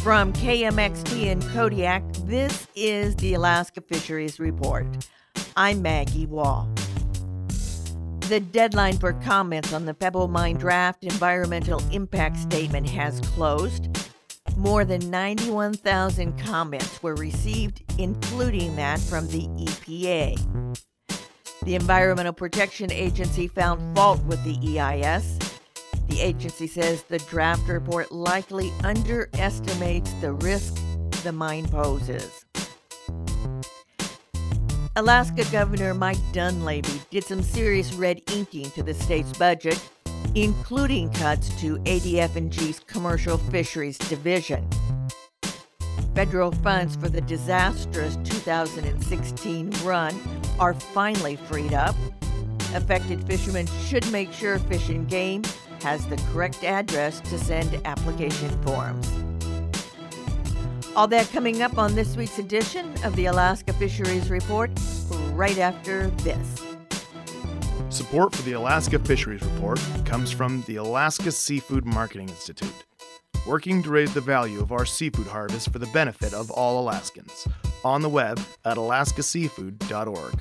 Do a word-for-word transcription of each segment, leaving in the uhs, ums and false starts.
From K M X T in Kodiak, this is the Alaska Fisheries Report. I'm Maggie Wall. The deadline for comments on the Pebble Mine draft environmental impact statement has closed. More than ninety-one thousand comments were received, including that from the E P A. The Environmental Protection Agency found fault with the E I S. The agency says the draft report likely underestimates the risk the mine poses. Alaska Governor Mike Dunleavy did some serious red inking to the state's budget, including cuts to A D F and G's Commercial Fisheries Division. Federal funds for the disastrous two thousand sixteen run are finally freed up. Affected fishermen should make sure Fish and Game has the correct address to send application forms. All that coming up on this week's edition of the Alaska Fisheries Report, right after this. Support for the Alaska Fisheries Report comes from the Alaska Seafood Marketing Institute, working to raise the value of our seafood harvest for the benefit of all Alaskans. On the web at alaska seafood dot org.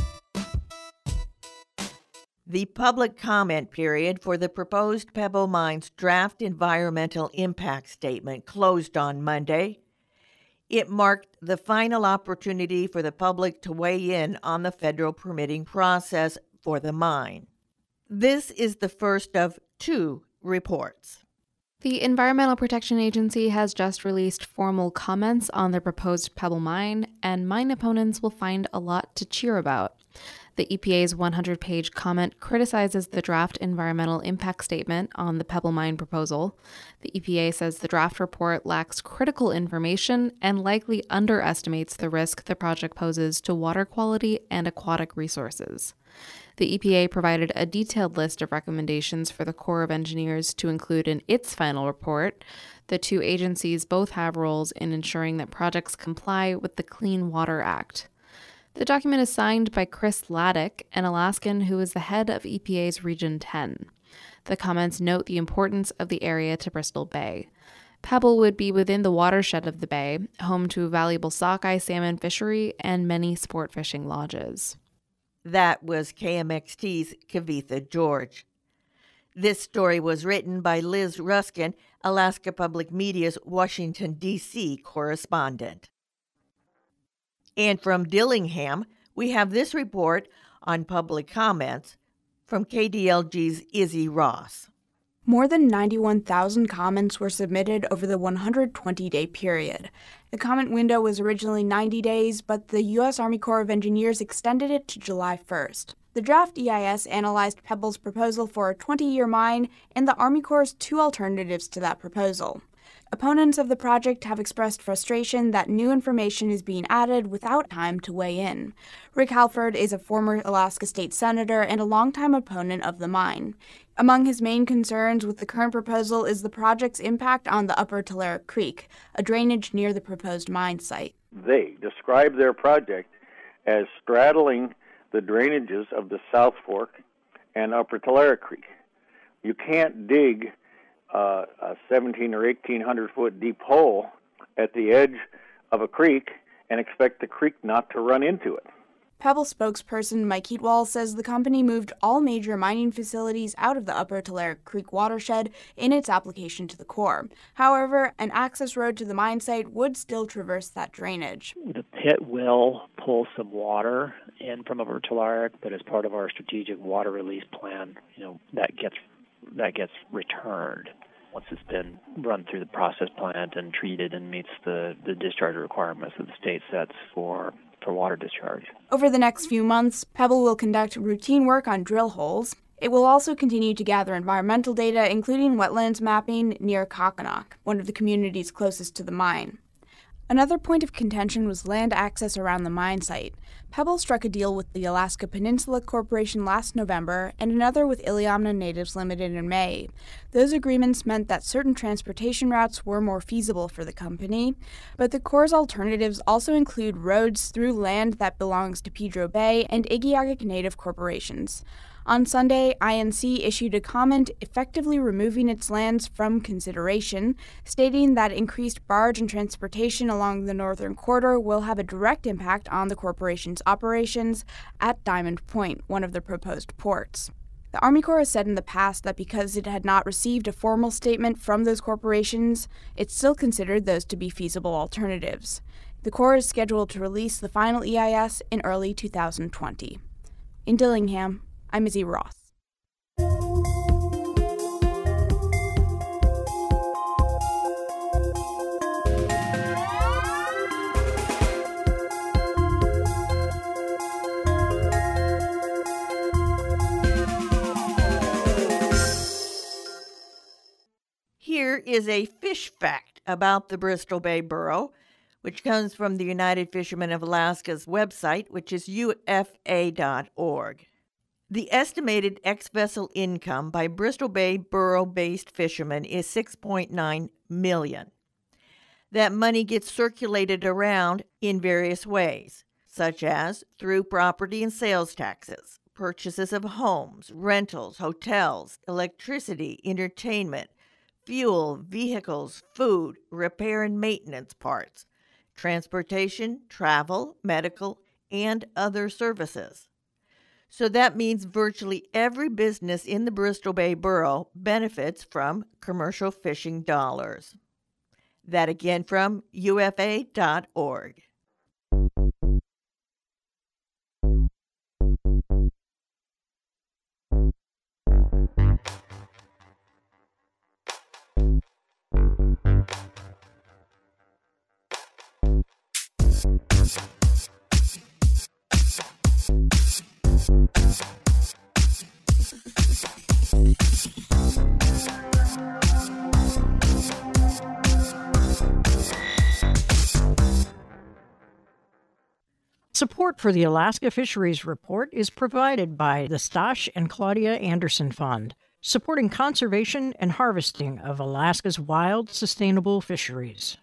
The public comment period for the proposed Pebble Mine's draft environmental impact statement closed on Monday. It marked the final opportunity for the public to weigh in on the federal permitting process for the mine. This is the first of two reports. The Environmental Protection Agency has just released formal comments on the proposed Pebble Mine, and mine opponents will find a lot to cheer about. The E P A's one hundred page comment criticizes the draft environmental impact statement on the Pebble Mine proposal. The E P A says the draft report lacks critical information and likely underestimates the risk the project poses to water quality and aquatic resources. The E P A provided a detailed list of recommendations for the Corps of Engineers to include in its final report. The two agencies both have roles in ensuring that projects comply with the Clean Water Act. The document is signed by Chris Laddick, an Alaskan who is the head of E P A's Region ten. The comments note the importance of the area to Bristol Bay. Pebble would be within the watershed of the bay, home to a valuable sockeye salmon fishery and many sport fishing lodges. That was K M X T's Kavitha George. This story was written by Liz Ruskin, Alaska Public Media's Washington, D C correspondent. And from Dillingham, we have this report on public comments from K D L G's Izzy Ross. More than ninety-one thousand comments were submitted over the one hundred twenty day period. The comment window was originally ninety days, but the U S Army Corps of Engineers extended it to July first. The draft E I S analyzed Pebble's proposal for a twenty-year mine and the Army Corps' two alternatives to that proposal. Opponents of the project have expressed frustration that new information is being added without time to weigh in. Rick Halford is a former Alaska State Senator and a longtime opponent of the mine. Among his main concerns with the current proposal is the project's impact on the Upper Tulare Creek, a drainage near the proposed mine site. They describe their project as straddling the drainages of the South Fork and Upper Tulare Creek. You can't dig Uh, a seventeen or eighteen hundred foot deep hole at the edge of a creek and expect the creek not to run into it. Pebble spokesperson Mike Heatwall says the company moved all major mining facilities out of the Upper Tulare Creek watershed in its application to the Corps. However, an access road to the mine site would still traverse that drainage. The pit will pull some water in from Upper Tulare, but as part of our strategic water release plan, you know, that gets that gets returned once it's been run through the process plant and treated and meets the, the discharge requirements that the state sets for, for water discharge. Over the next few months, Pebble will conduct routine work on drill holes. It will also continue to gather environmental data, including wetlands mapping near Kokanock, one of the communities closest to the mine. Another point of contention was land access around the mine site. Pebble struck a deal with the Alaska Peninsula Corporation last November and another with Iliamna Natives Limited in May. Those agreements meant that certain transportation routes were more feasible for the company, but the Corps' alternatives also include roads through land that belongs to Pedro Bay and Igiugig Native corporations. On Sunday, I N C issued a comment effectively removing its lands from consideration, stating that increased barge and transportation along the northern corridor will have a direct impact on the corporation's operations at Diamond Point, one of the proposed ports. The Army Corps has said in the past that because it had not received a formal statement from those corporations, it still considered those to be feasible alternatives. The Corps is scheduled to release the final E I S in early two thousand twenty. In Dillingham, I'm Izzy Roth. Here is a fish fact about the Bristol Bay Borough, which comes from the United Fishermen of Alaska's website, which is U F A dot org. The estimated ex-vessel income by Bristol Bay Borough-based fishermen is six point nine million dollars. That money gets circulated around in various ways, such as through property and sales taxes, purchases of homes, rentals, hotels, electricity, entertainment, fuel, vehicles, food, repair and maintenance parts, transportation, travel, medical, and other services. So that means virtually every business in the Bristol Bay Borough benefits from commercial fishing dollars. That again from U F A dot org. Support for the Alaska Fisheries Report is provided by the Stash and Claudia Anderson Fund, supporting conservation and harvesting of Alaska's wild, sustainable fisheries.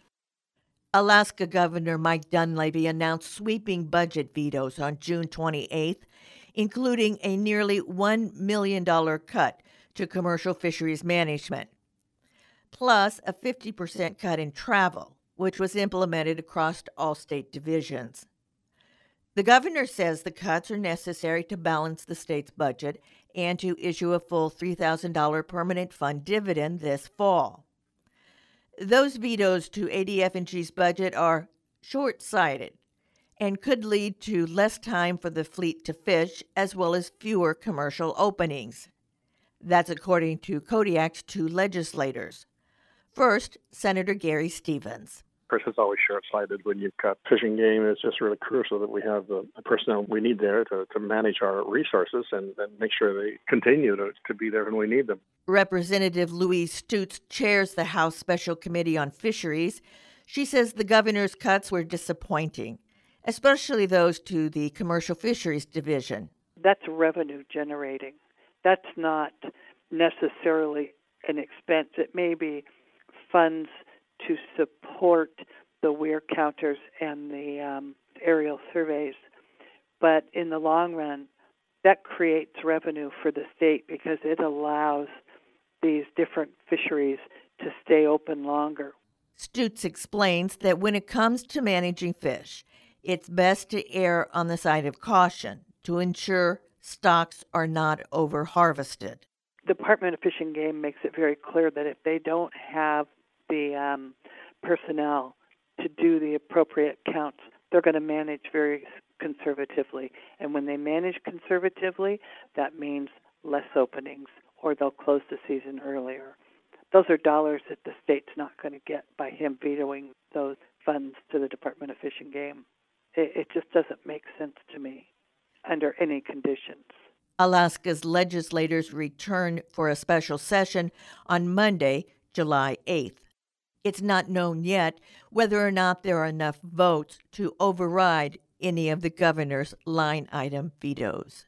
Alaska Governor Mike Dunleavy announced sweeping budget vetoes on June twenty-eighth, including a nearly one million dollars cut to commercial fisheries management, plus a fifty percent cut in travel, which was implemented across all state divisions. The governor says the cuts are necessary to balance the state's budget and to issue a full three thousand dollars permanent fund dividend this fall. Those vetoes to A D F and G's budget are short-sighted and could lead to less time for the fleet to fish, as well as fewer commercial openings. That's according to Kodiak's two legislators. First, Senator Gary Stevens. Of course, it's always short-sighted when you've got fishing game. It's just really crucial that we have the personnel we need there to, to manage our resources and, and make sure they continue to, to be there when we need them. Representative Louise Stutz chairs the House Special Committee on Fisheries. She says the governor's cuts were disappointing, especially those to the Commercial Fisheries Division. That's revenue generating. That's not necessarily an expense. It may be funds to support the weir counters and the um, aerial surveys. But in the long run, that creates revenue for the state because it allows these different fisheries to stay open longer. Stutz explains that when it comes to managing fish, it's best to err on the side of caution to ensure stocks are not over-harvested. The Department of Fish and Game makes it very clear that if they don't have the um, personnel to do the appropriate counts, they're going to manage very conservatively. And when they manage conservatively, that means less openings, or they'll close the season earlier. Those are dollars that the state's not going to get by him vetoing those funds to the Department of Fish and Game. It, it just doesn't make sense to me under any conditions. Alaska's legislators return for a special session on Monday, July eighth. It's not known yet whether or not there are enough votes to override any of the governor's line item vetoes.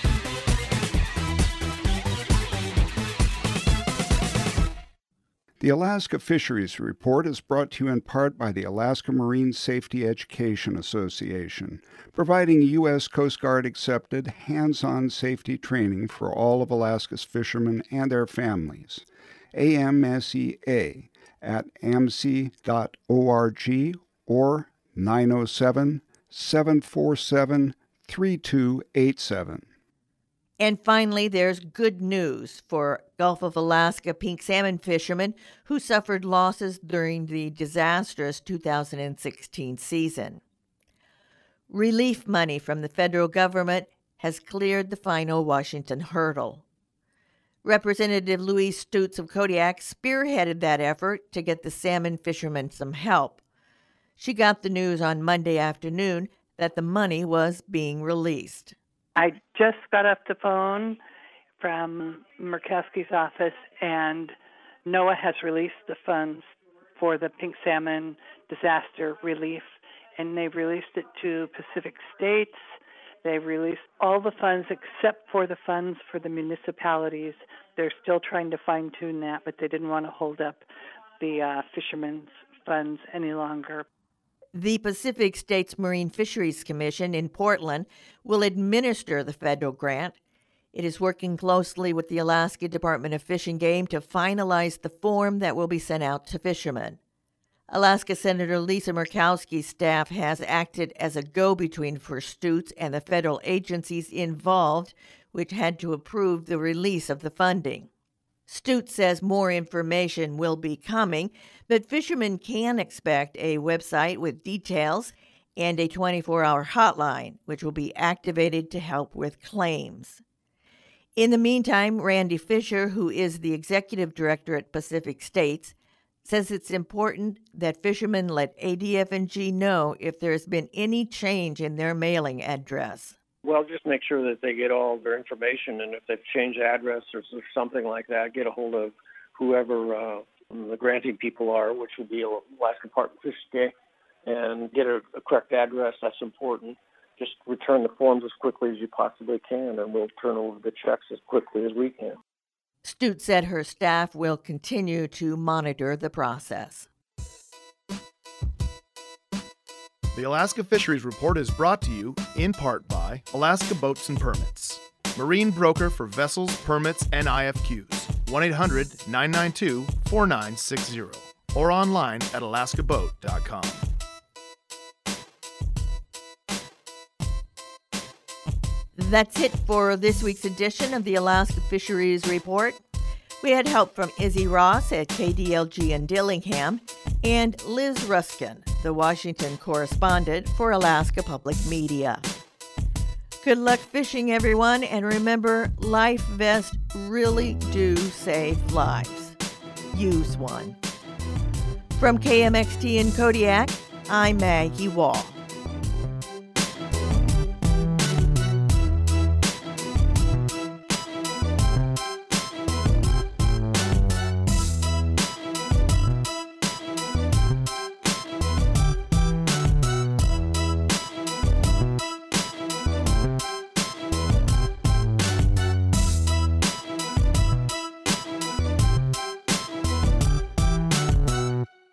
The Alaska Fisheries Report is brought to you in part by the Alaska Marine Safety Education Association, providing U S Coast Guard accepted hands-on safety training for all of Alaska's fishermen and their families. A M S E A at A M S E dot org or nine oh seven, seven four seven, three two eight seven. And finally, there's good news for Gulf of Alaska pink salmon fishermen who suffered losses during the disastrous two thousand sixteen season. Relief money from the federal government has cleared the final Washington hurdle. Representative Louise Stutes of Kodiak spearheaded that effort to get the salmon fishermen some help. She got the news on Monday afternoon that the money was being released. I just got off the phone from Murkowski's office, and NOAA has released the funds for the pink salmon disaster relief, and they've released it to Pacific states. They've released all the funds except for the funds for the municipalities. They're still trying to fine-tune that, but they didn't want to hold up the uh, fishermen's funds any longer. The Pacific States Marine Fisheries Commission in Portland will administer the federal grant. It is working closely with the Alaska Department of Fish and Game to finalize the form that will be sent out to fishermen. Alaska Senator Lisa Murkowski's staff has acted as a go-between for Stutes and the federal agencies involved, which had to approve the release of the funding. Stutes says more information will be coming, but fishermen can expect a website with details and a twenty-four hour hotline, which will be activated to help with claims. In the meantime, Randy Fisher, who is the executive director at Pacific States, says it's important that fishermen let A D F and G know if there has been any change in their mailing address. Well, just make sure that they get all their information, and if they've changed address or something like that, get a hold of whoever uh, the granting people are, which would be Alaska Department of Fish and Game, and get a, a correct address. That's important. Just return the forms as quickly as you possibly can, and we'll turn over the checks as quickly as we can. Stutes said her staff will continue to monitor the process. The Alaska Fisheries Report is brought to you in part by Alaska Boats and Permits, marine broker for vessels, permits, and I F Qs. one eight hundred, nine nine two, four nine six zero or online at alaska boat dot com. That's it for this week's edition of the Alaska Fisheries Report. We had help from Izzy Ross at K D L G in Dillingham and Liz Ruskin, the Washington correspondent for Alaska Public Media. Good luck fishing, everyone, and remember, life vests really do save lives. Use one. From K M X T in Kodiak, I'm Maggie Wall.